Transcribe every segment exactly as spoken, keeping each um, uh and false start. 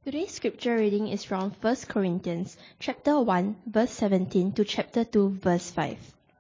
Today's scripture reading is from First Corinthians chapter one verse seventeen to chapter two verse five.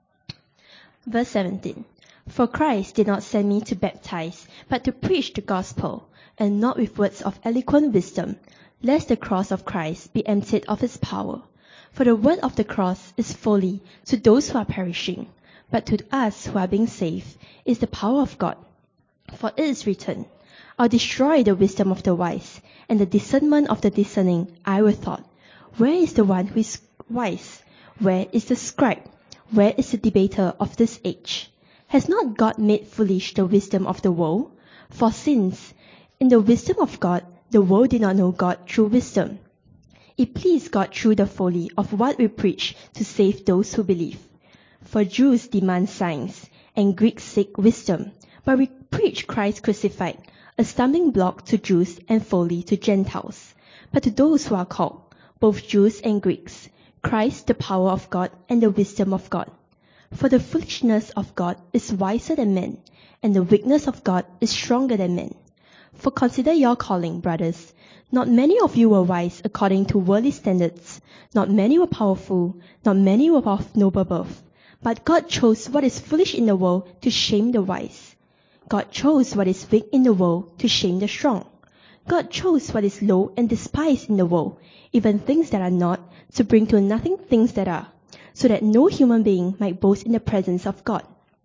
Verse seventeen. For Christ did not send me to baptize, but to preach the gospel, and not with words of eloquent wisdom, lest the cross of Christ be emptied of its power. For the word of the cross is folly to those who are perishing, but to us who are being saved is the power of God. For it is written, I'll destroy the wisdom of the wise, and the discernment of the discerning I will thought. Where is the one who is wise? Where is the scribe? Where is the debater of this age? Has not God made foolish the wisdom of the world? For since, in the wisdom of God, the world did not know God through wisdom, it pleased God through the folly of what we preach to save those who believe. For Jews demand signs, and Greeks seek wisdom, but we preach Christ crucified, a stumbling block to Jews and folly to Gentiles. But to those who are called, both Jews and Greeks, Christ the power of God and the wisdom of God. For the foolishness of God is wiser than men, and the weakness of God is stronger than men. For consider your calling, brothers. Not many of you were wise according to worldly standards. Not many were powerful. Not many were of noble birth. But God chose what is foolish in the world to shame the wise. God chose what is weak in the world to shame the strong. God chose what is low and despised in the world, even things that are not, to bring to nothing things that are, so that no human being might boast in the presence of God.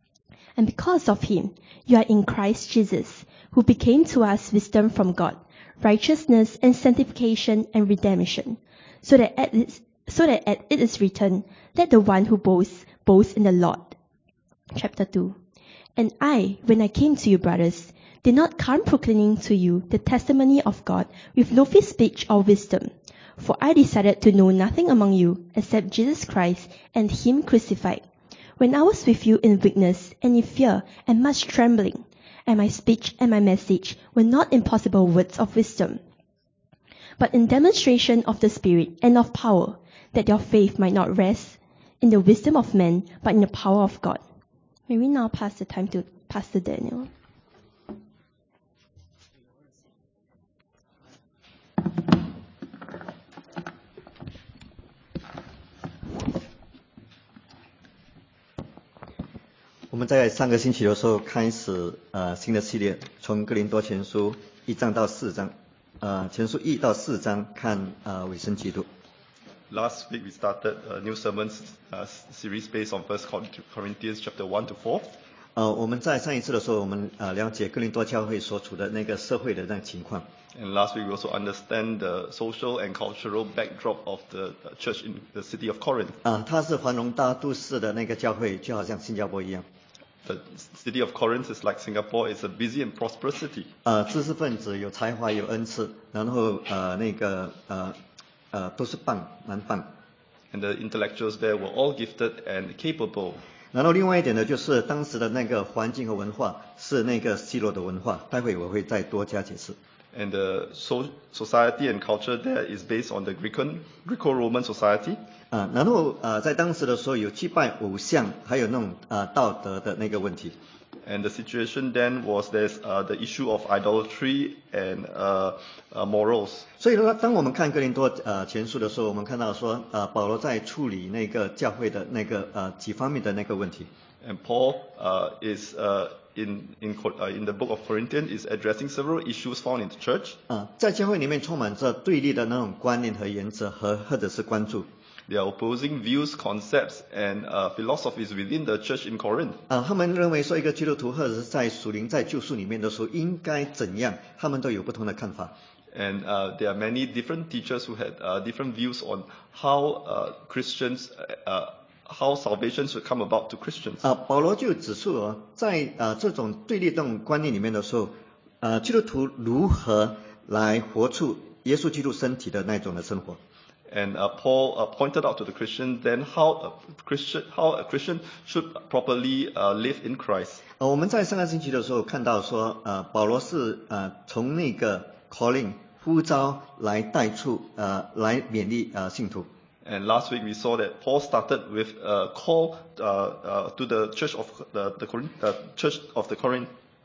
And because of him, you are in Christ Jesus, who became to us wisdom from God, righteousness and sanctification and redemption, so that at it, so that at it is written, let the one who boasts boast in the Lord. Chapter two. And I, when I came to you, brothers, did not come proclaiming to you the testimony of God with lofty speech or wisdom. For I decided to know nothing among you except Jesus Christ and him crucified. When I was with you in weakness and in fear and much trembling, and my speech and my message were not impossible words of wisdom, but in demonstration of the Spirit and of power, that your faith might not rest in the wisdom of men, but in the power of God. May we now pass the time to Pastor Daniel. 我们在上个星期的时候开始呃新的系列，从哥林多前书一章到四章，呃前书一到四章看呃委身基督。 Last week we started a new sermon uh, series based on First Corinthians chapter one to four. 呃我们在上一次的时候，我们呃了解哥林多教会所处的那个社会的那个情况。 And last week we also understand the social and cultural backdrop of the church in the city of Corinth. 啊、它是繁荣大都市的那个教会，就好像新加坡一样。 The city of Corinth is like Singapore. It's a busy and prosperous city. 呃，知识分子有才华有恩赐，然后呃那个呃呃都是棒，蛮棒。 And the intellectuals there were all gifted and capable. 然后另外一点呢，就是当时的那个环境和文化是那个希罗的文化，待会我会再多加解释。 And the so society and culture there is based on the Greco Greco-Roman society. 啊，然后呃，在当时的时候有祭拜偶像，还有那种呃道德的那个问题。 And the situation then was there's uh, the issue of idolatry and uh, uh, morals. 所以呢，当我们看哥林多呃前书的时候，我们看到说呃保罗在处理那个教会的那个呃几方面的那个问题。 And Paul uh, is uh, in in uh, in the book of Corinthians is addressing several issues found in the church. 啊，在教会里面充满着对立的那种观念和原则和或者是关注。 There are opposing views, concepts, and uh, philosophies within the church in Corinth. 啊，他们认为说一个基督徒或者是在属灵在救赎里面的时候应该怎样，他们都有不同的看法。 And uh, there are many different teachers who had uh, different views on how uh, Christians, uh, how salvation should come about to Christians. 啊，保罗就指出哦，在呃这种对立这种观念里面的时候，呃，基督徒如何来活出耶稣基督身体的那种的生活。 And uh, Paul uh, pointed out to the Christian then how a Christian how a Christian should properly uh, live in Christ. 呃，我们在上个星期的时候看到说，呃，保罗是呃从那个 calling 呼召来带出呃来勉励呃信徒。 And last week we saw that Paul started with a call uh, uh, to the church of the, the Corinth, uh, church of the Corinth.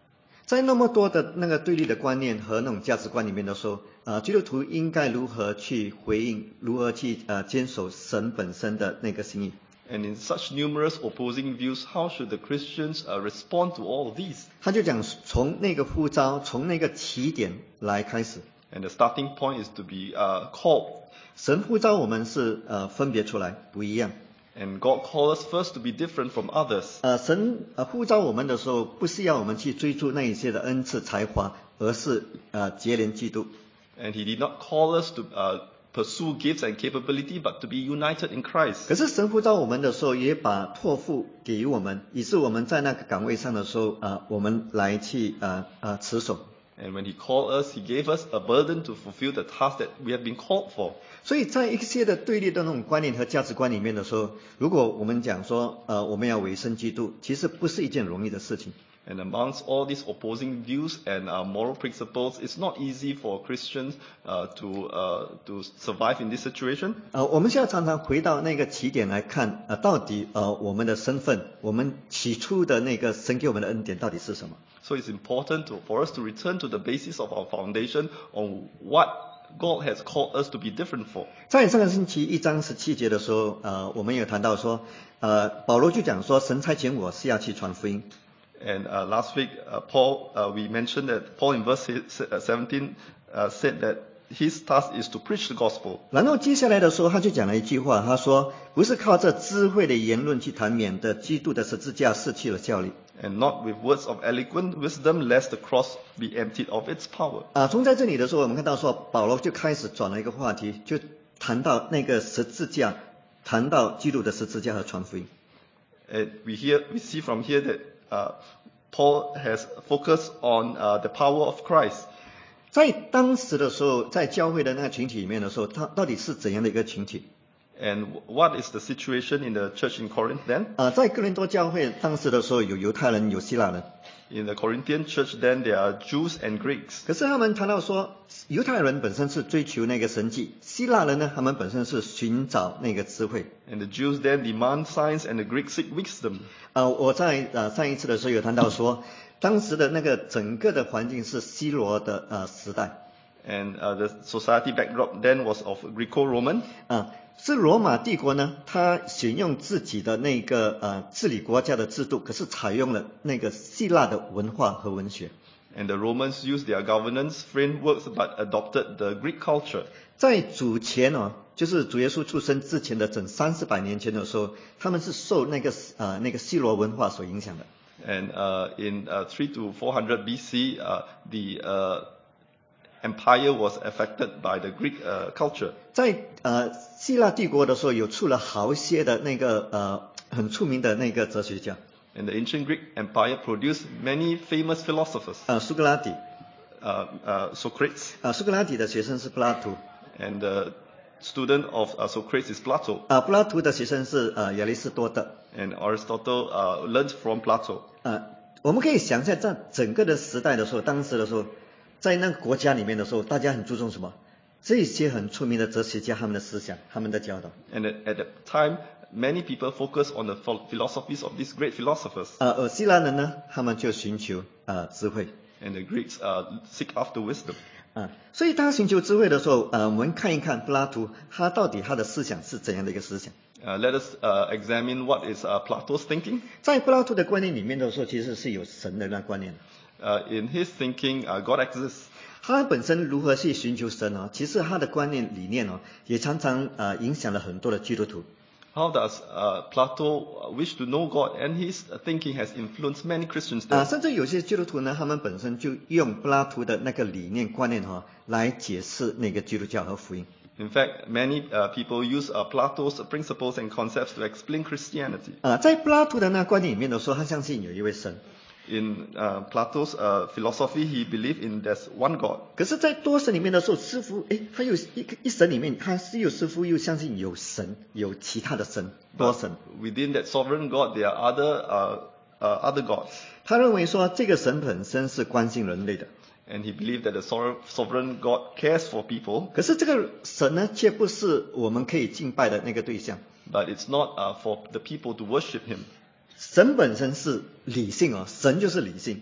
在那么多的那个对立的观念和那种价值观里面的时候，呃，基督徒应该如何去回应，如何去呃坚守神本身的那个心意？ And in such numerous opposing views, how should the Christians uh, respond to all of these? 他就讲从那个呼召，从那个起点来开始。 And the starting point is to be uh, called. 神呼召我们是呃分别出来，不一样。 And God called us first to be different from others. 呃，神呃呼召我们的时候，不是要我们去追逐那一些的恩赐才华，而是呃结连基督。 And He did not call us to uh, pursue gifts and capability, but to be united in Christ. 可是神呼召我们的时候，也把托付给予我们，以致我们在那个岗位上的时候，呃，我们来去呃呃持守。 And when He called us, He gave us a burden to fulfill the task that we have been called for. 所以在一些的对立的那种观念和价值观里面的时候，如果我们讲说，呃，我们要委身基督，其实不是一件容易的事情。 And amongst all these opposing views and uh, moral principles, it's not easy for Christians uh, to uh, to survive in this situation. 呃，我们现在常常回到那个起点来看，呃，到底呃我们的身份，我们起初的那个神给我们的恩典到底是什么？ So it's important to, for us to return to the basis of our foundation on what God has called us to be different for. 在上个星期一章十七节的时候，呃，我们有谈到说，呃，保罗就讲说，神差遣我是要去传福音。 And uh, last week, uh, Paul, uh, we mentioned that Paul in verse seventeen uh, said that his task is to preach the gospel. 然后接下来的时候，他就讲了一句话，他说：“不是靠着智慧的言论去谈，免得基督的十字架失去了效力。” And not with words of eloquent wisdom, lest the cross be emptied of its power. 啊，从在这里的时候，我们看到说，保罗就开始转了一个话题，就谈到那个十字架，谈到基督的十字架和传福音。 And we hear, we see from here that uh, Paul has focused on uh, the power of Christ. 在当时的时候，在教会的那个群体里面的时候，它到底是怎样的一个群体？ And what is the situation in the church in Corinth then? 啊，在哥林多教会当时的时候，有犹太人，有希腊人。 In the Corinthian church then, there are Jews and Greeks. 可是他们谈到说，犹太人本身是追求那个神迹，希腊人呢，他们本身是寻找那个智慧。 And the Jews then demand signs, and the Greeks seek wisdom. 啊，我在呃上一次的时候有谈到说，当时的那个整个的环境是希罗的呃时代。 And uh, the society backdrop then was of Greco-Roman. 啊，是罗马帝国呢，它选用自己的那个呃治理国家的制度，可是采用了那个希腊的文化和文学。 And the Romans used their governance frameworks but adopted the Greek culture. 在主前哦，就是主耶稣出生之前的整三四百年前的时候，他们是受那个呃那个希罗文化所影响的。 And uh, in uh, three to four hundred B C, uh, the uh, empire was affected by the Greek uh, culture. 在呃希腊帝国的时候，有出了好些的那个呃很出名的那个哲学家。 And the ancient Greek empire produced many famous philosophers. 呃，苏格拉底， Uh, uh, Socrates, 啊，苏格拉底的学生是柏拉图， and the student of uh, Socrates is Plato. 啊，柏拉图的学生是呃亚里士多德。 And Aristotle uh, learned from Plato. 啊，我们可以想象，在整个的时代的时候，当时的时候，在那个国家里面的时候，大家很注重什么？这些很出名的哲学家他们的思想，他们的教导。 And at, at that time, many people focused on the phil- philosophies of these great philosophers. 啊，而希腊人呢，他们就寻求啊智慧。 And the Greeks uh, seek after wisdom. 啊，所以当寻求智慧的时候，呃，我们看一看柏拉图，他到底他的思想是怎样的一个思想？ Uh, let us uh, examine what is uh, Plato's thinking. 在柏拉图的观念里面的时候，其实是有神的那观念。 Uh, in his thinking, uh, God exists. 他本身如何去寻求神哦？其实他的观念理念哦，也常常呃影响了很多的基督徒。 How does uh, Plato wish to know God? And his thinking has influenced many Christians 啊， there. 甚至有些基督徒呢，他们本身就用柏拉图的那个理念观念哈、哦，来解释那个基督教和福音。 In fact, many uh, people use uh, Plato's principles and concepts to explain Christianity. 啊，在柏拉图的那观念里面的时候，他相信有一位神。 In uh, Plato's uh, philosophy, he believed in there's one God. 可是，在多神里面的时候，似乎诶，他有一个一神里面，他是有似乎又相信有神，有其他的神，多 But 神。 within that sovereign God, there are other uh, uh, other gods. 他认为说，这个神本身是关心人类的。 And he believed that the sov- sovereign God cares for people, 可是这个神呢，却不是我们可以敬拜的那个对象。 but it's not uh, for the people to worship him. 神本身是理性哦，神就是理性。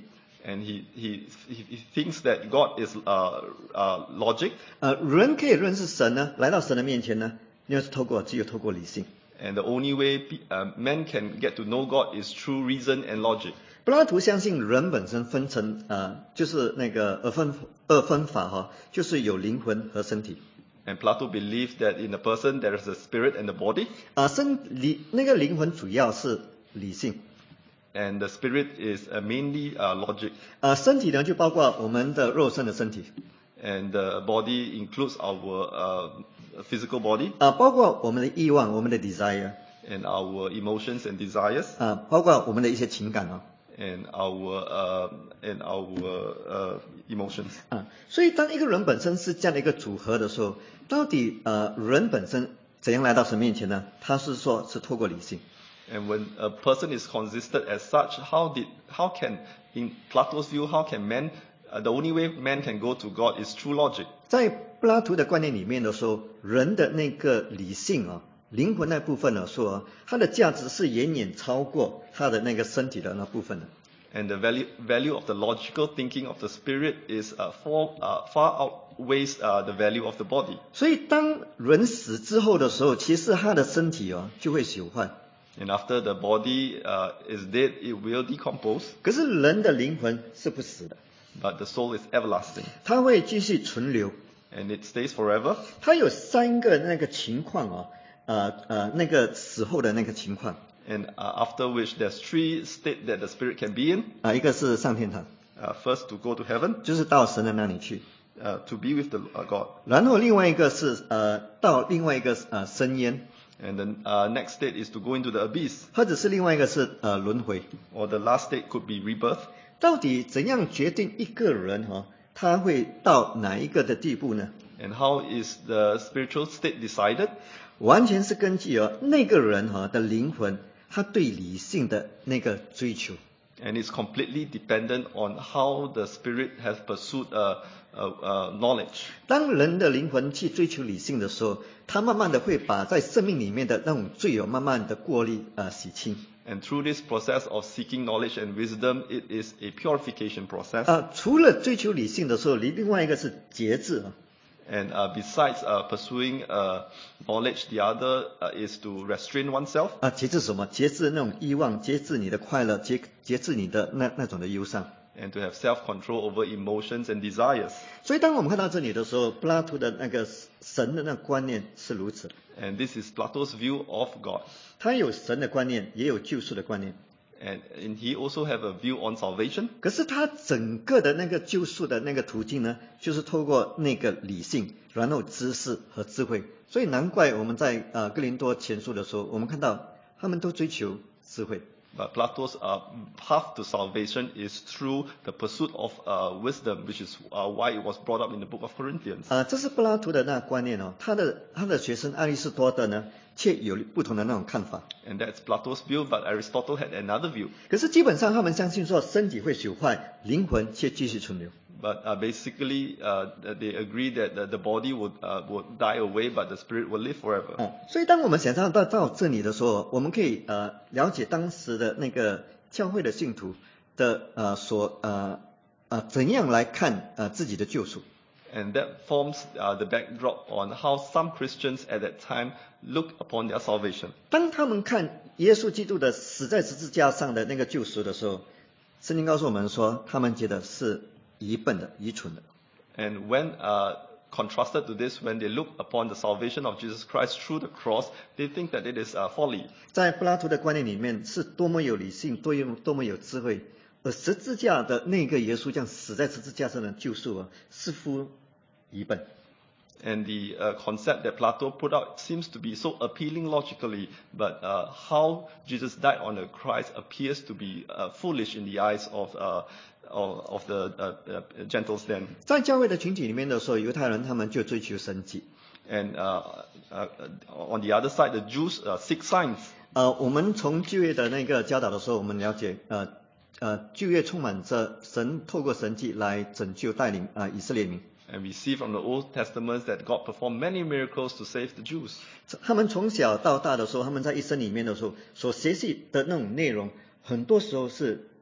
And he, he, he he thinks that God is uh, uh, logic, 呃，人可以认识神呢，来到神的面前呢，要是透过只有透过理性。 and the only way pe- uh, men can get to know God is through reason and logic. 柏拉图相信人本身分成呃，就是那个二分二分法哈，就是有灵魂和身体。 And Plato believed that in a person there is a spirit and a body, 啊、身理那个灵魂主要是理性， and the spirit is uh, mainly uh, logic, 啊、身体呢就包括我们的肉身的身体， and the body includes our uh, physical body 啊、包括我们的欲望，我们的 desire， and our emotions and desires, 啊、包括我们的一些情感啊， and our uh, and our uh, emotions. 啊、所以当一个人本身是这样的一个组合的时候，到底呃人本身怎样来到神面前呢？他是说是透过理性。 And when a person is consisted as such, how did how can in Plato's view how can man uh, the only way man can go to God is through logic. 在柏拉图的观念里面的时候，人的那个理性啊，灵魂那部分呢，说啊它的价值是远远超过他的那个身体的那部分的。 And the value value of the logical thinking of the spirit is uh, far uh, far outweighs uh, the value of the body. 所以当人死之后的时候，其实他的身体啊就会朽坏， And after the body uh, is dead, it will decompose, 可是人的灵魂是不死的， but the soul is everlasting, 它会继续存留。 and it stays forever. 它有三个那个情况啊，呃呃那个死后的那个情况 And uh, after which there's three states that the spirit can be in. 啊、一个是上天堂， Uh, first, to go to heaven, 就是到神的那里去。 uh, to be with the uh, God. 然后另外一个是呃到另外一个呃深渊， And the uh, next state is to go into the abyss, 或者是另外一个是呃轮回。 or the last state could be rebirth. 到底怎样决定一个人哈、他会到哪一个的地步呢？ And how is the spiritual state decided? 完全是根据哦那个人哈、的灵魂，他对理性的那个追求。 And it's completely dependent on how the spirit has pursued uh, uh, uh, knowledge. 当人的灵魂去追求理性的时候，他慢慢的会把在生命里面的那种罪有慢慢的过滤呃洗清。 And through this process of seeking knowledge and wisdom, it is a purification process. 啊、除了追求理性的时候，你另外一个是节制啊。 And uh, besides uh, pursuing uh, knowledge, the other uh, is to restrain oneself 啊，节制什么？节制那种欲望，节制你的快乐，节节制你的那那种的忧伤。 and to have self-control over emotions and desires. 所以当我们看到这里的时候，柏拉图的那个神的那个观念是如此， And this is Plato's view of God. 他有神的观念，也有救赎的观念。 And, and he also have a view on salvation. 可是他整个的那个救赎的那个途径呢，就是透过那个理性，然后知识和智慧。所以难怪我们在呃哥林多前书的时候，我们看到他们都追求智慧。 But Plato's uh, path to salvation is through the pursuit of uh, wisdom, which is uh, why it was brought up in the book of Corinthians. 啊、这是柏拉图的那个观念哦。他的他的学生爱丽斯多德呢，却有不同的那种看法。 And that's Plato's view, but Aristotle had another view. 可是基本上他们相信说身体会朽坏，灵魂却继续存留。 But uh, basically, uh, they agree that the, the body would, uh, would die away, but the spirit will live forever. 啊，所以当我们想象到到这里的时候，我们可以呃了解当时的那个教会的信徒的呃所呃呃怎样来看呃自己的救赎。 And that forms uh, the backdrop on how some Christians at that time looked upon their salvation. 当他们看耶稣基督的死在十字架上的那个救赎的时候，圣经告诉我们说，他们觉得是愚笨的、愚蠢的。 And when uh, contrasted to this, when they look upon the salvation of Jesus Christ through the cross, they think that it is uh, folly. 在柏拉图的观念里面，是多么有理性，多么多么有智慧。而十字架的那个耶稣这样死在十字架上的救赎啊，似乎愚笨。 And the uh, concept that Plato put out seems to be so appealing logically, but uh, how Jesus died on the cross appears to be uh, foolish in the eyes of uh, of, of the uh, uh, gentles then. 在教会的群体里面的时候，犹太人他们就追求神迹。 And uh, uh, on the other side, the Jews uh, seek signs. 呃，我们从旧约的那个教导的时候，我们了解，呃呃，旧约充满着神透过神迹来拯救带领啊、呃、以色列民。 And we see from the Old Testament that God performed many miracles to save the Jews. 他们从小到大的时候，他们在一生里面的时候所学习的那种内容，很多时候是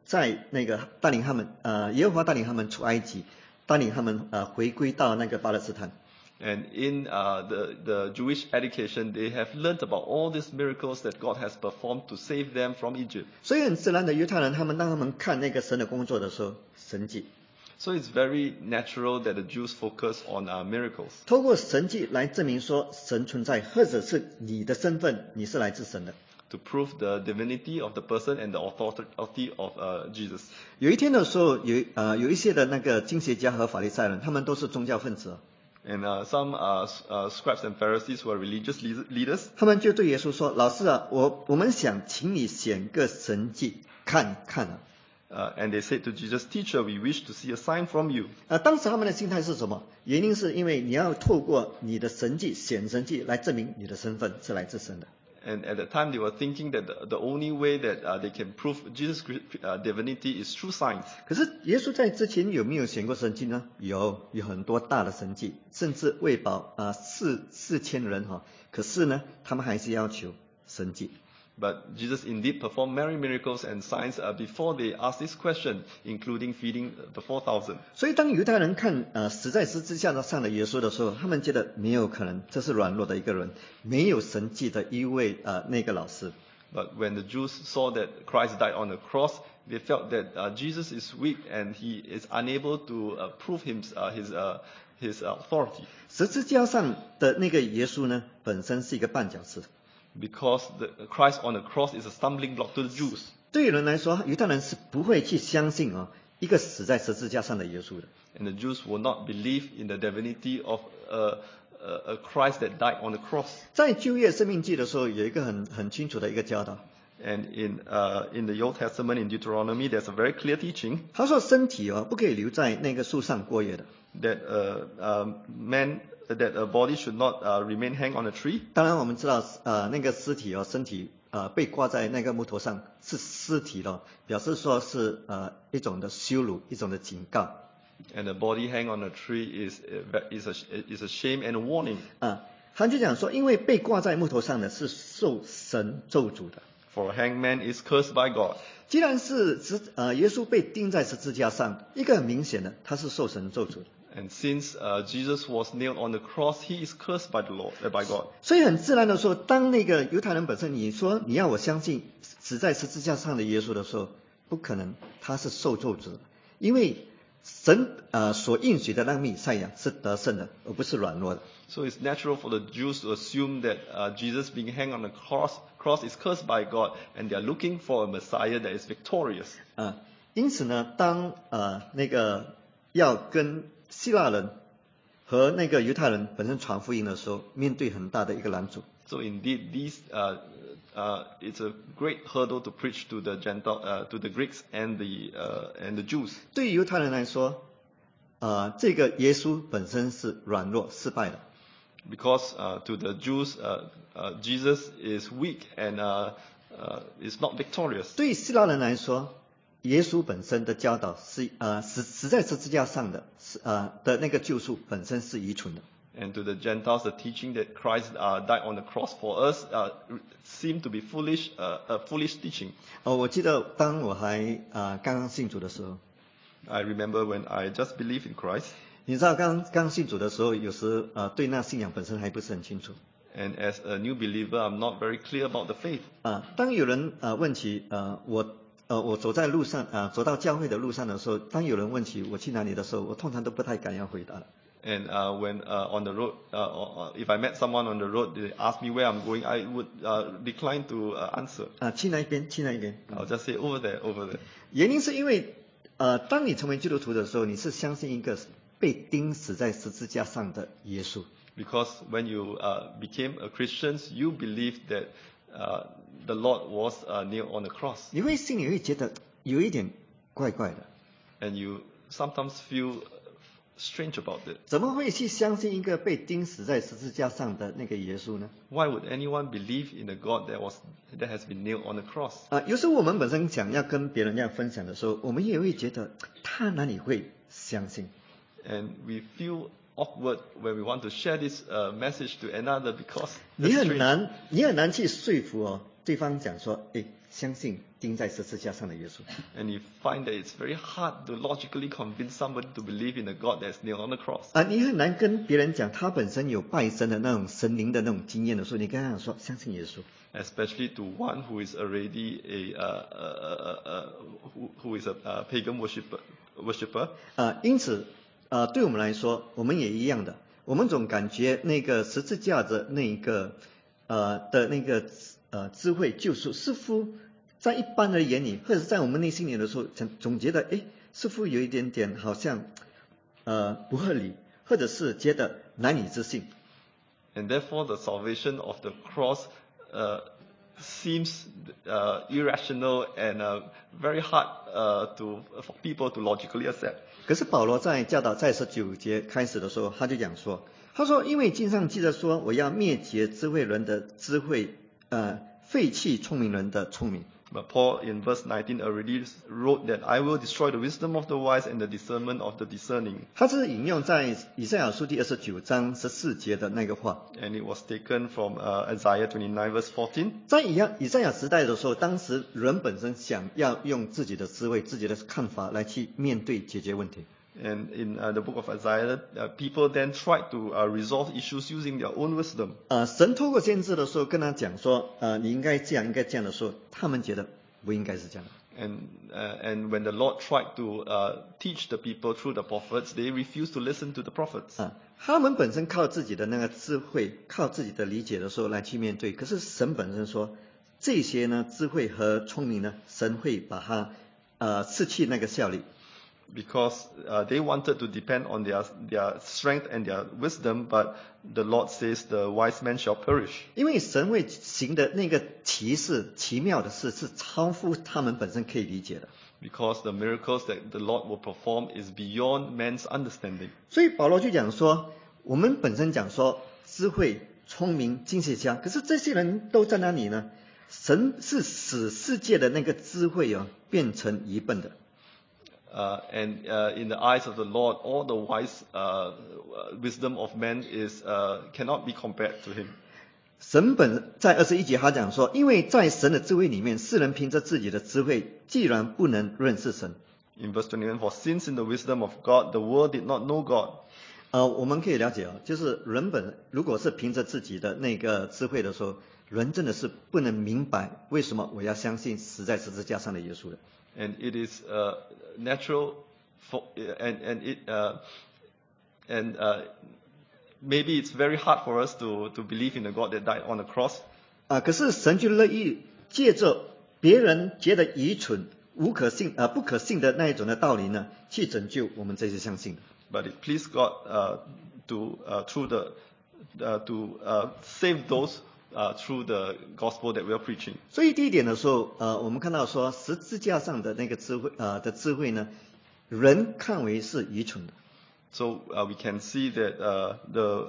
在那个带领他们呃耶和华带领他们出埃及，带领他们呃回归到那个巴勒斯坦。 And in uh, the, the Jewish education, they have learned about all these miracles that God has performed to save them from Egypt. 所以很自然的，犹太人他们当他们看那个神的工作的时候，神迹， So it's very natural that the Jews focus on uh, miracles. 透过神迹来证明说神存在，或者是你的身份，你是来自神的。 To prove the divinity of the person and the authority of uh, Jesus. 有一天的时候，有呃有一些的那个经学家和法利赛人，他们都是宗教分子。 And uh, some uh, uh, scribes and Pharisees were religious leaders. 他们就对耶稣说：“老师啊，我我们想请你显个神迹看看啊。” Uh, and they said to Jesus, Teacher, we wish to see a sign from you. 呃，当时他们的心态是什么？原因是因为你要透过你的神迹显神迹来证明你的身份是来自神的。 And at the time, they were thinking that the, the only way that uh, they can prove Jesus' uh, divinity is through signs. 可是耶稣在之前有没有显过神迹呢？有，有很多大的神迹，甚至喂饱啊四四千人哈。可是呢，他们还是要求神迹。 But Jesus indeed performed many miracles and signs uh, before they asked this question, including feeding the four thousand. 所以当犹太人看呃死在十字架上的耶稣的时候，他们觉得没有可能，这是软弱的一个人，没有神迹的一位呃那个老师。 But when the Jews saw that Christ died on the cross, they felt that uh, Jesus is weak and he is unable to uh, prove him, uh, his, uh, his authority. 十字架上的那个耶稣呢，本身是一个绊脚石。 Because the Christ on the cross is a stumbling block to the Jews. 对于人来说，犹太人是不会去相信啊、哦、一个死在十字架上的耶稣的。 And the Jews will not believe in the divinity of a, a, a Christ that died on the cross. 在旧约生命记的时候，有一个很很清楚的一个教导。 And in uh, in the Old Testament, in Deuteronomy, there's a very clear teaching 他说身体哦不可以留在那个树上过夜的。 that uh, uh, man that a body should not uh, remain hang on a tree. 当然我们知道呃那个尸体哦身体呃被挂在那个木头上是尸体咯，表示说是呃一种的羞辱，一种的警告。 And the body hang on a tree is is a is a shame and a warning. 啊，他就讲说，因为被挂在木头上的是受神咒诅的。 For a hanged man is cursed by God. 既然是十呃耶稣被钉在十字架上，一个很明显的他是受神咒诅的。 And since uh, Jesus was nailed on the cross, he is cursed by the Lord, uh, by God. 所以很自然的说，当那个犹太人本身，你说你要我相信死在十字架上的耶稣的时候，不可能，他是受咒诅的，因为神呃所应许的那弥赛亚是得胜的，而不是软弱的。 So it's natural for the Jews to assume that uh, Jesus being hanged on the cross, cross is cursed by God, and they are looking for a Messiah that is victorious. 啊，因此呢，当呃那个要跟希腊人和那个犹太人本身传福音的时候，面对很大的一个拦阻。 So indeed, these uh, uh, it's a great hurdle to preach to the Gentile, uh, to the Greeks and the uh, and the Jews. 对于犹太人来说，呃，这个耶稣本身是软弱、失败的。 Because uh, to the Jews, uh, uh, Jesus is weak and uh, uh, is not victorious. 对于希腊人来说，耶稣本身的教导是呃死死在十字架上的，是呃的那个救赎本身是愚蠢的。 And to the Gentiles, the teaching that Christ uh, died on the cross for us uh, seemed to be foolish, uh, a foolish teaching. 哦，我记得当我还呃刚刚信主的时候， I remember when I just believed in Christ, 你知道刚刚信主的时候，有时呃对那信仰本身还不是很清楚。 and as a new believer, I'm not very clear about the faith. 啊，当有人呃问起呃我呃我走在路上啊、呃、走到教会的路上的时候，当有人问起我去哪里的时候，我通常都不太敢要回答。 And uh, when uh, on the road, uh, or, or if I met someone on the road, they ask me where I'm going, I would uh, decline to uh, answer. 啊，去那一边，去那一边。 I'll just say over there, over there. 原因是因为呃当你成为基督徒的时候，你是相信一个被钉死在十字架上的耶稣。 Because when you uh, became a Christian, you believed that uh, the Lord was uh, nailed on the cross. 你会心里会觉得有一点怪怪的， And you sometimes feel strange about it. 怎么会去相信一个被钉死在十字架上的那个耶稣呢？ Why would anyone believe in a God that was that has been nailed on the cross? 啊，有时候我们本身想要跟别人这样分享的时候，我们也会觉得他哪里会相信？ And we feel awkward when we want to share this uh, message to another because 你 it's 很 strange. 难，你很难去说服哦对方讲说，诶， 相信钉在十字架上的耶稣。 And you find that it's very hard to logically convince somebody to believe in a God that's nailed on the cross. 啊，你很难跟别人讲他本身有拜神的那种神灵的那种经验的时候，你跟他讲说相信耶稣。 Especially to one who is already a, uh, uh, uh, uh, who, who is a uh, pagan worshipper, worshipper. 啊，因此，呃，对我们来说，我们也一样的，我们总感觉那个十字架的那一个，呃的那个呃智慧救赎，似乎在一般人眼里，或者是在我们内心里的时候，总总觉得，哎，似乎有一点点好像，呃不合理，或者是觉得难以置信。 And therefore the salvation of the cross uh, seems uh, irrational and uh, very hard uh, to, for people to logically accept. 可是保罗在教导在十九节开始的时候，他就讲说，他说，因为经上记着说，我要灭绝智慧人的智慧，呃，废弃聪明人的聪明。 But Paul in verse nineteen already wrote that I will destroy the wisdom of the wise and the discernment of the discerning. 他是引用在以赛亚书第二十九章十四节的那个话。 And it was taken from uh, Isaiah twenty-nine verse fourteen. 在以亚以赛亚时代的时候，当时人本身想要用自己的智慧、自己的看法来去面对解决问题。 And in uh, the book of Isaiah, uh, people then tried to uh, resolve issues using their own wisdom. 呃，神透过先知的时候跟他讲说，呃，你应该这样，应该这样的时候，他们觉得不应该是这样的。 And uh, and when the Lord tried to uh, teach the people through the prophets, they refused to listen to the prophets. 啊，他们本身靠自己的那个智慧，靠自己的理解的时候来去面对。可是神本身说，这些呢智慧和聪明呢，神会把它呃失去那个效力。 Because uh, they wanted to depend on their their strength and their wisdom, but the Lord says the wise man shall perish. 因为神会行的那个奇事、奇妙的事，是超乎他们本身可以理解的。 Because the miracles that the Lord will perform is beyond man's understanding. 所以保罗就讲说，我们本身讲说智慧、聪明、经学家，可是这些人都在哪里呢？神是使世界的那个智慧哦变成愚笨的。 Uh, and uh, in the eyes of the Lord, all the wise uh, wisdom of man is uh, cannot be compared to Him. 神本在二十一节他讲说，因为在神的智慧里面，世人凭着自己的智慧，既然不能认识神。 In verse twenty-one, for since in the wisdom of God, the world did not know God. 呃，我们可以了解啊，就是人本如果是凭着自己的那个智慧的时候，人真的是不能明白为什么我要相信死在十字架上的耶稣的。 And it is uh, natural for, and, and it, uh, and uh, maybe it's very hard for us to, to believe in a God that died on the cross. 啊、可是神就乐意借着别人觉得愚蠢、无可信啊、不可信的那一种的道理呢，去拯救我们这些相信的。 But it pleased God uh, to, uh, through the, uh, to uh, save those uh, through the gospel that we are preaching. 所以第一点的时候，呃，我们看到说十字架上的那个智慧，呃的智慧呢，人看为是愚蠢的。 So uh, we can see that uh, the,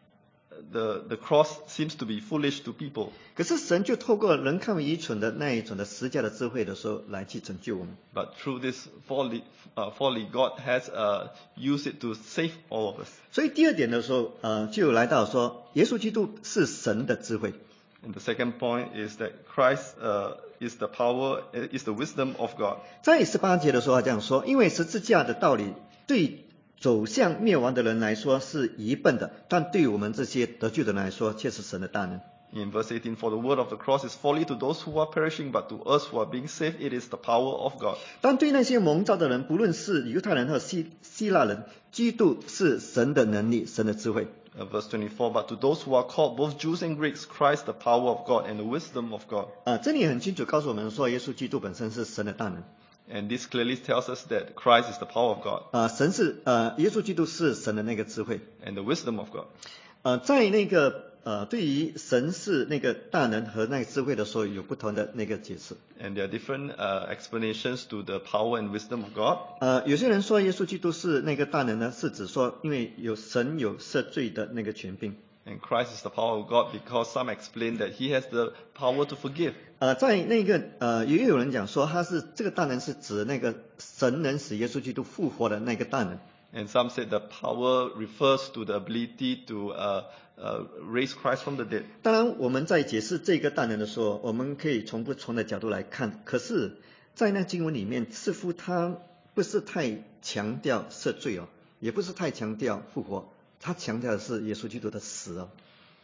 the, the cross seems to be foolish to people. 可是神就透过人看为愚蠢的那一种的十字架的智慧的时候，来去拯救我们。 But through this folly, uh, folly God has uh, used it to save all of us. 所以第二点的时候，呃，就来到说，耶稣基督是神的智慧。 And the second point is that Christ uh, is the power, is the wisdom of God. 在十八节的时候，他这样说，因为十字架的道理对走向灭亡的人来说是愚笨的，但对我们这些得救的人来说，却是神的大能。 In verse eighteen, for the word of the cross is folly to those who are perishing, but to us who are being saved, it is the power of God. 但对那些蒙召的人，不论是犹太人和希希腊人，基督是神的能力，神的智慧。 Uh, verse twenty-four, but to those who are called, both Jews and Greeks, Christ the power of God and the wisdom of God. 啊、这里很清楚告诉我们说，耶稣基督本身是神的大能。 And this clearly tells us that Christ is the power of God 啊、神是呃，耶稣基督是神的那个智慧。 and the wisdom of God. 呃，在那个呃，对于神是那个大能和那个智慧的时候，有不同的那个解释。 And there are different uh, explanations to the power and wisdom of God. 呃，有些人说耶稣基督是那个大能呢，是指说因为有神有赦罪的那个权柄。 And Christ is the power of God because some explain that He has the power to forgive. 呃，在那个呃，也有人讲说他是这个大能是指那个神能使耶稣基督复活的那个大能。 And some said the power refers to the ability to uh, uh, raise Christ from the dead. 当然，我们在解释这个大能的时候，我们可以从不同的角度来看。可是，在那经文里面，似乎他不是太强调赦罪哦，也不是太强调复活，他强调的是耶稣基督的死哦。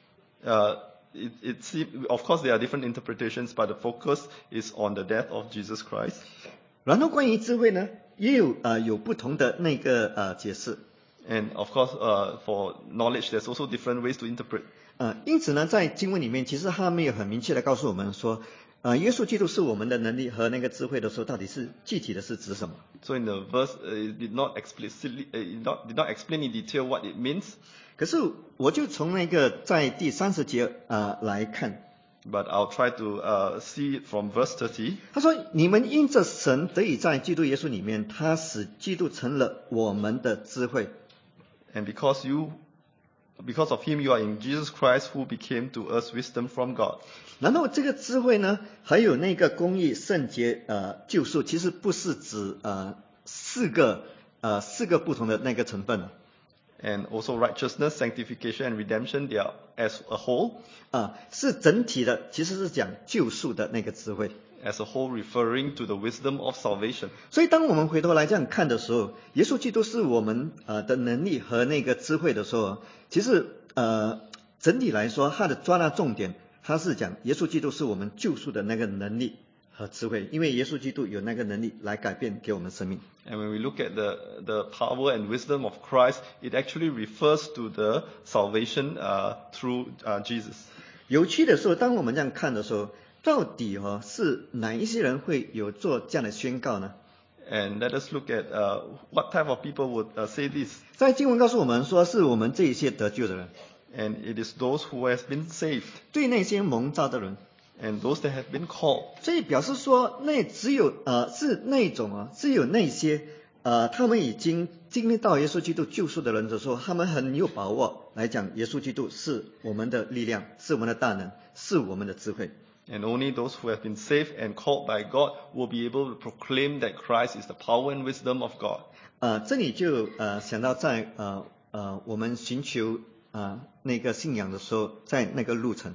Uh, it, it seem, of course, there are different interpretations, but the focus is on the death of Jesus Christ. 然后关于智慧呢，也有呃有不同的那个呃解释。 And of course, uh, for knowledge, there's also different ways to interpret. 呃，因此呢，在经文里面，其实他没有很明确的告诉我们说，呃，耶稣基督是我们的能力和那个智慧的时候，到底是具体的是指什么？ So in the verse, uh, it did not explicitly, uh, it not, did not explain in detail what it means. 可是我就从那个在第三十节呃来看， But I'll try to uh, see it from verse thirty. 他说：“你们因着神得以在基督耶稣里面，他使基督成了我们的智慧。 And because you, because of him, you are in Jesus Christ, who became to us wisdom from God. 然后这个智慧呢，还有那个公义、圣洁、呃救赎，其实不是指呃四个呃四个不同的那个成分啊。 And also righteousness, sanctification, and redemption, they are as a whole. 啊，是整体的，其实是讲救赎的那个智慧。 As a whole, referring to the wisdom of salvation. 所以，当我们回头来这样看的时候，耶稣基督是我们呃的能力和那个智慧的时候，其实呃整体来说，它的抓拿重点，它是讲耶稣基督是我们救赎的那个能力和智慧，因为耶稣基督有那个能力来改变给我们生命。 And when we look at the, the power and wisdom of Christ, it actually refers to the salvation uh, through uh, Jesus. 有趣的时候，当我们这样看的时候，到底哦是哪一些人会有做这样的宣告呢？ And let us look at uh, what type of people would uh, say this. 在经文告诉我们说，是我们这一些得救的人， And it is those who have been saved 对那些蒙召的人。 and those that have been called. 所以表示说，那只有呃是那种啊，只有那些呃他们已经经历到耶稣基督救赎的人的时候，他们很有把握来讲，耶稣基督是我们的力量，是我们的大能，是我们的智慧。 And only those who have been saved and called by God will be able to proclaim that Christ is the power and wisdom of God. 呃，这里就呃想到在呃呃我们寻求呃那个信仰的时候，在那个路程。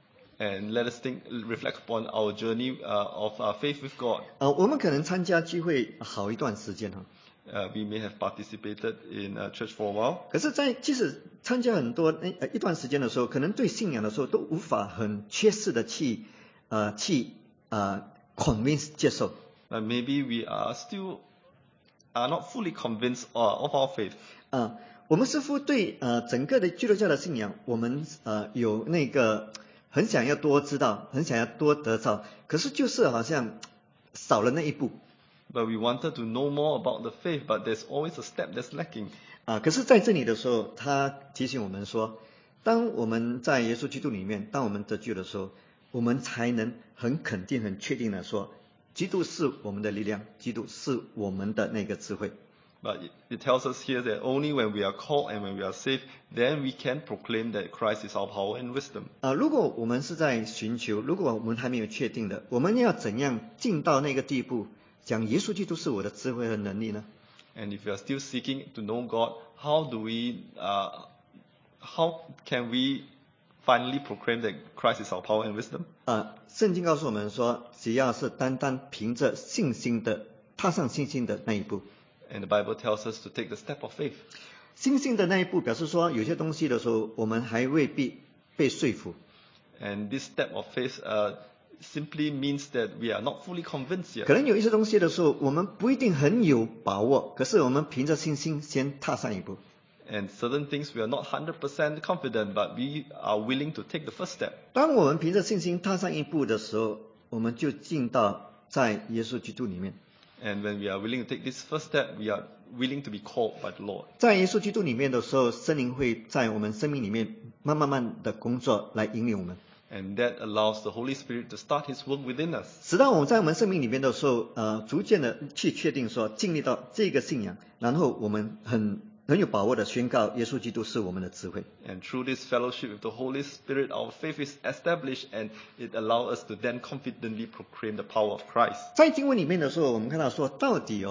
And let us think, reflect upon our journey uh, of uh, faith with God. 呃，我们可能参加聚会好一段时间哈， Uh, we may have participated in uh, church for a while. 可是，在即使参加很多那呃一段时间的时候，可能对信仰的时候都无法很缺失的去呃去呃 convince 接受。 But maybe we are still are not fully convinced uh, of our faith. 啊、我们似乎对呃整个的基督教的信仰，我们呃有那个很想要多知道，很想要多得着，可是就是好像少了那一步。 But we wanted to know more about the faith, but there's always a step that's lacking. 啊，可是在这里的时候，他提醒我们说，当我们在耶稣基督里面，当我们得救的时候，我们才能很肯定、很确定的说，基督是我们的力量，基督是我们的那个智慧。 But it, it tells us here that only when we are called and when we are saved, then we can proclaim that Christ is our power and wisdom. 啊，如果我们是在寻求，如果我们还没有确定的，我们要怎样进到那个地步，讲耶稣基督是我的智慧和能力呢？ And if we are still seeking to know God, how do we, uh, how can we finally proclaim that Christ is our power and wisdom? 啊，圣经告诉我们说，只要是单单凭着信心的，踏上信心的那一步。 And the Bible tells us to take the step of faith. 信心的那一步，表示说有些东西的时候，我们还未必被说服。 And this step of faith uh, simply means that we are not fully convinced 可 yet. 能有一些东西的时候，我们不一定很有把握，可是我们凭着信心先踏上一步。 And certain things we are not one hundred percent confident, but we are willing to take the first step. 当我们凭着信心踏上一步的时候，我们就进到在耶稣基督里面。 And when we are willing to take this first step, we are willing to be called by the Lord. 在耶稣基督里面的时候，圣灵会在我们生命里面慢慢慢的工作来引领我们， And that allows the Holy Spirit to start His work within us. 使到我们在我们生命里面的时候，呃，逐渐的去确定说，经历到这个信仰，然后我们很很有把握的宣告，耶稣基督是我们的智慧。 And through this fellowship with the Holy Spirit, our faith is established and it allows us to then confidently proclaim the power of Christ. 在经文里面的时候，我们看到说，到底哦，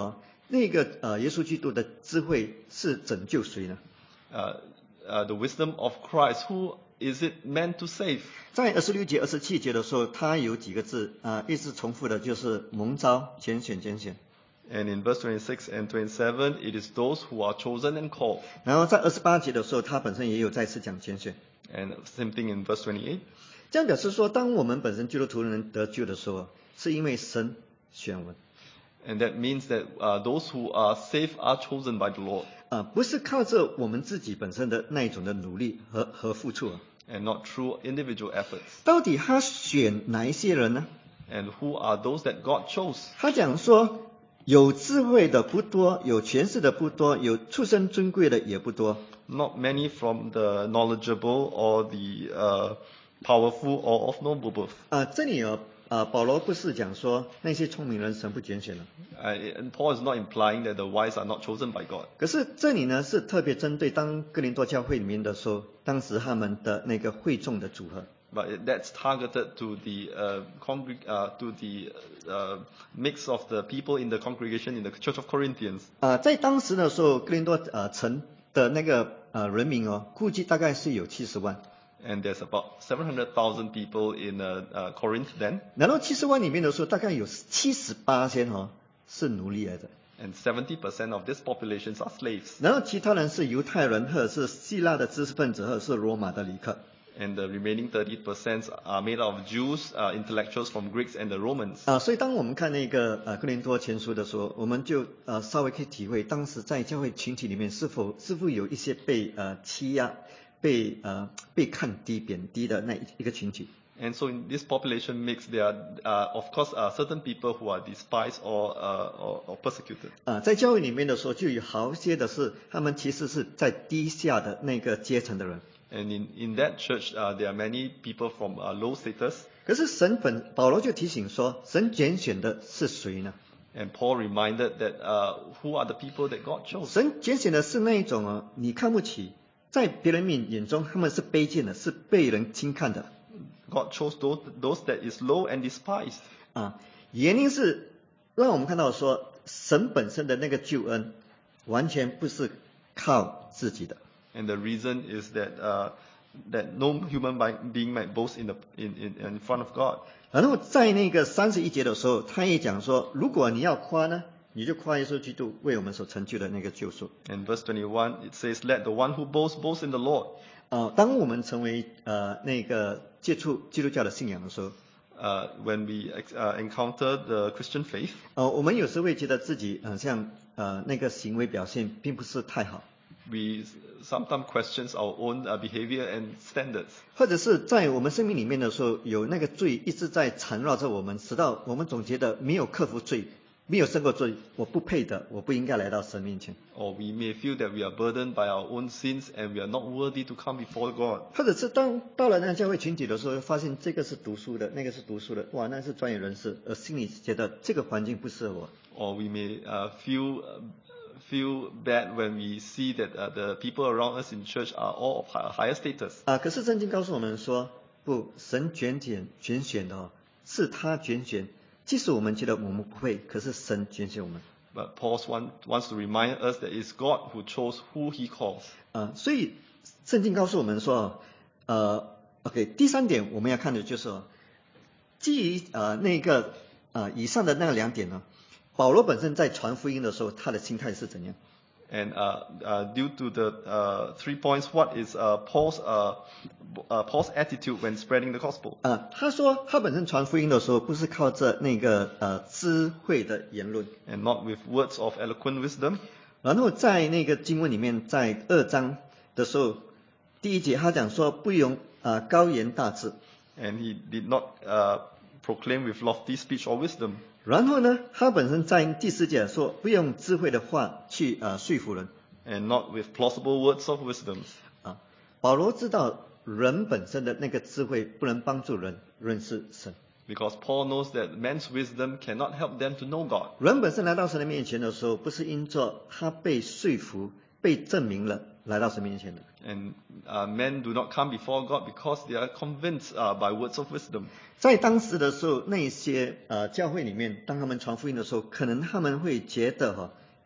那个呃耶稣基督的智慧是拯救谁呢？ Uh, uh, the wisdom of Christ, who is it meant to save? 在二十六节、二十七节的时候，它有几个字啊、呃，一直重复的就是蒙召、拣选、拣选。 And in verse twenty-six and twenty-seven, it is those who are chosen and called. 然后在二十八节的时候，它本身也有再次讲拣选。 And same thing in verse twenty-eight. 这样表示说，当我们本身基督徒人得救的时候，是因为神选我们 And that means that uh, those who are saved are chosen by the Lord, 啊、不是靠着我们自己本身的那一种的努力和和付出啊。 and not through individual efforts. 到底他选哪一些人呢？ And who are those that God chose? 他讲说，有智慧的不多，有权势的不多，有出身尊贵的也不多。 Not many from the knowledgeable or the uh, powerful or of noble birth. 啊、这里啊啊，保罗不是讲说那些聪明人神不拣选了， Uh, and Paul is not implying that the wise are not chosen by God. 可是这里呢是特别针对当哥林多教会里面的时候，当时他们的那个会众的组合。 But it- that's targeted to the uh, congreg- uh, to the uh, mix of the people in the congregation in the Church of Corinthians. 啊、在当时的时候，哥林多呃城的那个呃人民哦，估计大概是有七十万。 And there's about seven hundred thousand people in uh, uh, Corinth then, 然后七十万里面的时候，大概有七十八千哦是奴隶来的， and seventy percent of these populations are slaves. 然后其他人是犹太人，或者是希腊的知识分子，或者是罗马的旅客。 And the remaining thirty percent are made out of Jews, uh, intellectuals from Greeks and the Romans. 啊，所以当我们看那个呃哥林多前书的时候，我们就呃稍微可以体会，当时在教会群体里面是否是否有一些被呃欺压、被呃被看低、贬低的那一一个群体。 And so in this population mix, there are, uh, of course, uh, certain people who are despised or, uh, or, or persecuted. 啊，在教会里面的时候，就有好些的是他们其实是在低下的那个阶层的人。 And in, in that church, uh, there are many people from uh, low status. 可是神本保罗就提醒说，神拣选的是谁呢？ And Paul reminded that uh, who are the people that God chose? 神拣选的是那一种哦，你看不起，在别人面眼中他们是卑贱的，是被人轻看的。 God chose those, those that is low and despised. 啊，原因是让我们看到说，神本身的那个救恩，完全不是靠自己的。 And the reason is that uh, that no human bi- being might boast in the in, in, in front of God. 然后在那个三十一节的时候，他也讲说，如果你要夸呢，你就夸耶稣基督为我们所成就的那个救赎。 In verse twenty-one, it says, "Let the one who boasts boast in the Lord." 啊，当我们成为呃那个接触基督教的信仰的时候， Uh, when we ex- uh, encounter the Christian faith, 呃，我们有时会觉得自己好像呃那个行为表现并不是太好， we sometimes questions our own uh, behavior and standards. 或者是在我们生命里面的时候，有那个罪一直在缠绕着我们，直到我们总觉得没有克服罪，没有胜过罪，我不配的，我不应该来到神面前。 Or we may feel that we are burdened by our own sins and we are not worthy to come before God. 或者是当到了那个教会群体的时候，发现这个是读书的，那个是读书的，哇，那是专业人士，而心里觉得这个环境不适合我。 Or we may uh, feel uh, feel bad when we see that uh, the people around us in church are all of hi- higher status. 啊，可是圣经告诉我们说，不，神拣选拣选的哦，是他拣选，即使我们觉得我们不配，可是神拣选我们。 But Paul want, wants to remind us that it's God who chose who he calls. 啊，所以圣经告诉我们说，呃，OK，第三点我们要看的就是哦，基于呃那个呃以上的那两点呢，保罗本身在传福音的时候，他的心态是怎样？ And uh, uh, due to the uh, three points, what is uh, Paul's uh, uh, Paul's attitude when spreading the gospel? 啊，他说他本身传福音的时候，不是靠着那个呃智慧的言论， And not with words of eloquent wisdom. 然后在那个经文里面，在二章的时候，第一节他讲说不用啊、呃、高言大志， And he did not uh, proclaim with lofty speech or wisdom. 然后呢，他本身在第四节说不用智慧的话去呃说服人 And not with plausible words of wisdom. 啊。保罗知道人本身的那个智慧不能帮助人认识神， Because Paul knows that man's wisdom cannot help them to know God. 人本身来到神的面前的时候，不是因着他被说服、被证明了来到神面前的。 And uh, men do not come before God because they are convinced uh, by words of wisdom. 在当时的时候，那些呃教会里面，当他们传福音的时候，可能他们会觉得哈、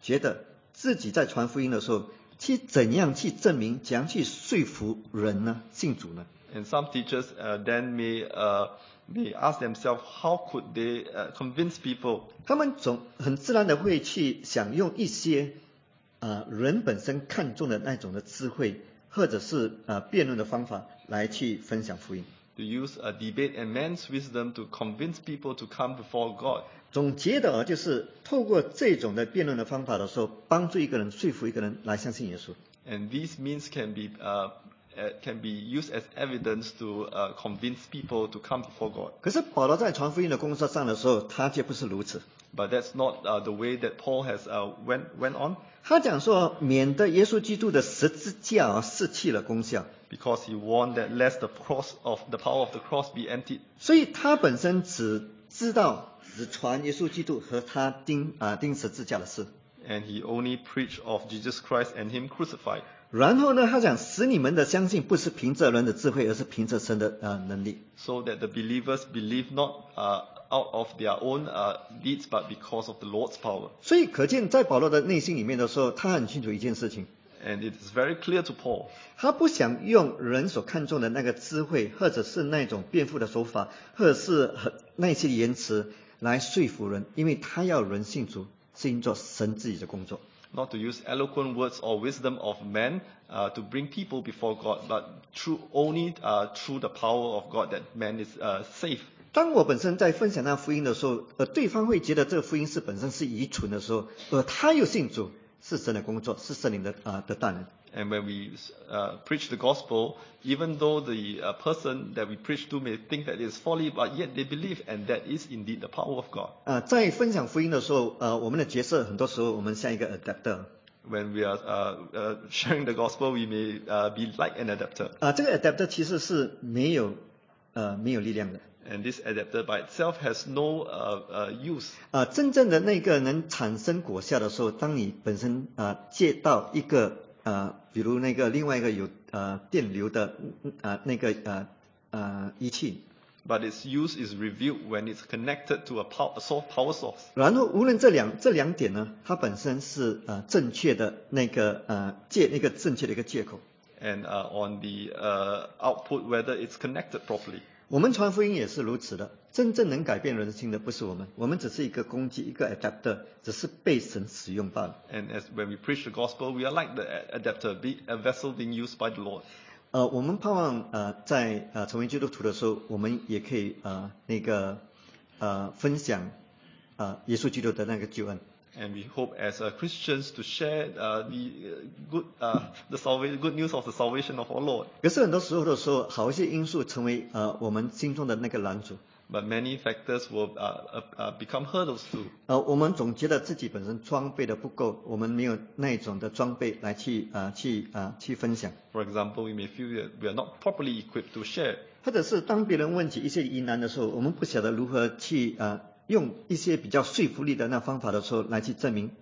觉得自己在传福音的时候，去怎样去证明，怎样去说服人呢？信主呢？ And some teachers uh, then may uh, may ask themselves, how could they uh, convince people? 他们总很自然的会去想用一些啊、呃、人本身看重的那种的智慧，或者是啊、呃、辩论的方法来去分享福音。 To use a debate and man's wisdom to convince people to come before God. 总结的啊，就是透过这种的辩论的方法的时候，帮助一个人说服一个人来相信耶稣。 And these means can be uh, uh, can be used as evidence to uh, convince people to come before God. 可是保罗在传福音的工作上的时候，他却不是如此。 But that's not uh, the way that Paul has uh, went went on, 他讲说，免得耶稣基督的十字架啊失去了功效， because he warned that lest the cross of the power of the cross be emptied. 所以他本身只知道只传耶稣基督和他钉啊、钉十字架的事。 And he only preached of Jesus Christ and him crucified. 然后呢，他讲使你们的相信不是凭着人的智慧，而是凭着神的呃能力。 So that the believers believe not uh, out of their own uh, deeds, but because of the Lord's power. 所以可见，在保罗的内心里面的时候，他很清楚一件事情， And it is very clear to Paul. 他不想用人所看重的那个智慧，或者是那种辩护的手法，或者是很那些言辞来说服人，因为他要人信主，是因做神自己的工作。 Not to use eloquent words or wisdom of men uh, to bring people before God, but through only uh, through the power of God that man is uh, saved. 当我本身在分享那福音的时候，呃，对方会觉得这个福音是本身是愚蠢的时候，而他又信主，是神的工作，是圣灵的啊、呃、的大能。 And when we uh, preach the gospel, even though the uh, person that we preach to may think that it is folly, but yet they believe, and that is indeed the power of God. 啊、在分享福音的时候，呃，我们的角色很多时候我们像一个 adapter。 When we are uh, uh, sharing the gospel, we may uh, be like an adapter. 啊、这个 adapter 其实是没有呃没有力量的。 And this adapter by itself has no uh, uh, use. 啊、真正的那个能产生果效的时候，当你本身啊、借到一个呃，比如那个另外一个有呃电流的啊、那个呃呃仪器， But its use is revealed when it's connected to a power, a source, power source. 然后无论这两这两点呢，它本身是呃正确的那个呃借那个正确的一个借口。 And uh, on the uh, output, whether it's connected properly. 我们传福音也是如此的，真正能改变人心的不是我们，我们只是一个工具，一个 adapter， 只是被神使用罢了。 And as when we preach the gospel, we are like the adapter, be a vessel being used by the Lord. 呃，我们盼望呃在呃成为基督徒的时候，我们也可以呃那个呃分享呃耶稣基督的那个救恩。 And we hope as uh, Christians to share uh, the uh, good, uh, the salva- good news of the salvation of our Lord. 可是很多时候的时候，好一些因素成为呃我们心中的那个拦阻。 But many factors will uh, uh, become hurdles too. 呃，我们总觉得自己本身装备的不够，我们没有那种的装备来去啊、呃、去啊、呃、去分享。 For example, we may feel that we are not properly equipped to share. 或者是当别人问起一些疑难的时候，我们不晓得如何去啊、呃、用一些比较说服力的那方法的时候来去证明。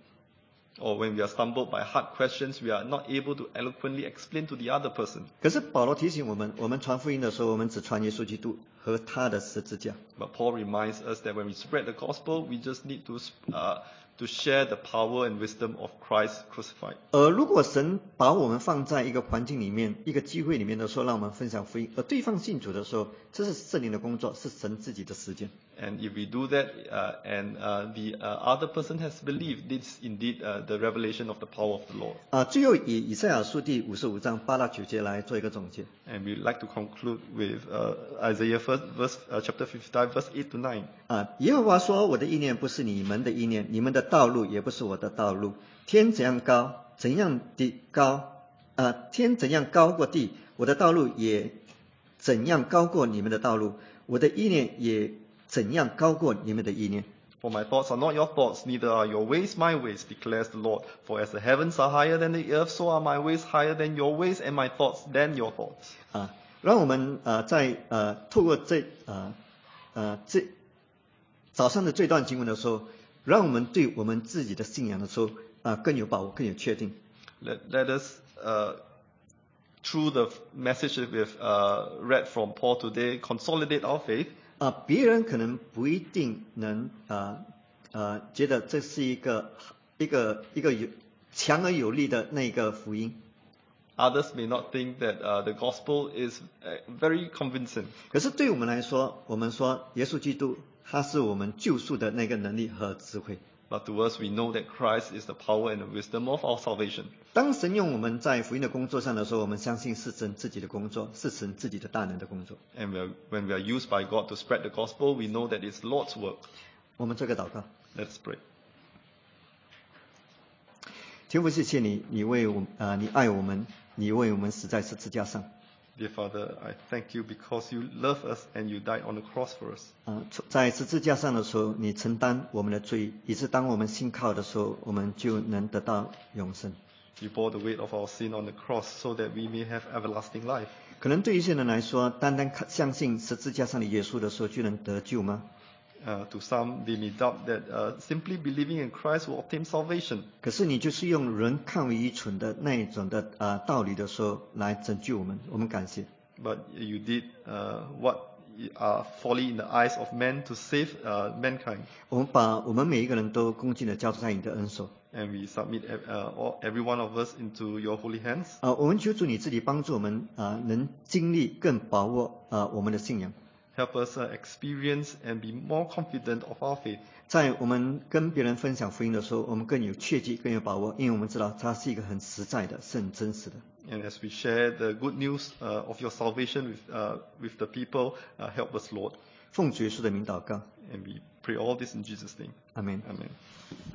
Or when we are stumbled by hard questions, we are not able to eloquently explain to the other person. 可是保罗提醒我们，我们传福音的时候，我们只传耶稣基督和他的十字架。 But Paul reminds us that when we spread the gospel, we just need to uh, to share the power and wisdom of Christ crucified. 而如果神把我们放在一个环境里面、一个机会里面的时候，让我们分享福音，而对方信主的时候，这是圣灵的工作，是神自己的时间。 And if we do that, uh, and uh, the uh, other person has believed, this is indeed uh, the revelation of the power of the Lord. 啊，最后以以赛亚书第五十五章八到九节来做一个总结。 And we'd like to conclude with uh, Isaiah first, verse, uh, chapter fifty-nine, verse eight to nine. 啊，耶和华说：“我的意念不是你们的意念，你们的道路也不是我的道路。天怎样高，怎样的高，啊，天怎样高过地，我的道路也怎样高过你们的道路，我的意念也怎样高过你们的意念。” For my thoughts are not your thoughts, neither are your ways my ways, declares the Lord. For as the heavens are higher than the earth, so are my ways higher than your ways, and my thoughts than your thoughts. 啊，让我们呃在呃透过这呃呃这早上的这段经文的时候，让我们对我们自己的信仰的时候啊、呃、更有把握，更有确定。 Let, let us, uh, through the message that we've uh, read from Paul today, consolidate our faith. 啊、别人可能不一定能啊呃觉得这是一个一个一个有强而有力的那个福音。 Others may not think that uh, the gospel is uh, very convincing. 可是对我们来说，我们说耶稣基督他是我们救赎的那个能力和智慧。 But to us, we know that Christ is the power and the wisdom of our salvation. 当神用我们在福音的工作上的时候，我们相信是神自己的工作，是神自己的大能的工作。 And we are, when we are used by God to spread the gospel, we know that it's Lord's work. 我们做个祷告。 Let's pray. 天父，谢谢你，你为我呃，你爱我们，你为我们死在十字架上。 Dear Father, I thank you because you love us and you died on the cross for us. 啊、在十字架上的时候，你承担我们的罪，以致当我们信靠的时候，我们就能得到永生。 You bore the weight of our sin on the cross so that we may have everlasting life. 可能对一些人来说，单单看相信十字架上的耶稣的时候就能得救吗？ Uh, to some, they may doubt that uh, simply believing in Christ will obtain salvation. 可是你就是用人看为愚蠢的那一种的呃道理的时候来拯救我们，我们感谢。 But you did uh, what are folly in the eyes of men to save uh, mankind. 我们把我们每一个人都恭敬的交在你的恩手。 And we submit uh, all, every one of us into your holy hands. 啊、我们求主你自己帮助我们啊、能经历更把握啊、我们的信仰。 Help us uh, experience and be more confident of our faith. 在我们跟别人分享福音的时候，我们更有切记，更有把握，因为我们知道它是一个很实在的，是很真实的。 And as we share the good news uh, of your salvation with, uh, with the people, uh, help us, Lord. 奉主耶稣的名祷告， And we pray all this in Jesus' name. 阿门。 Amen.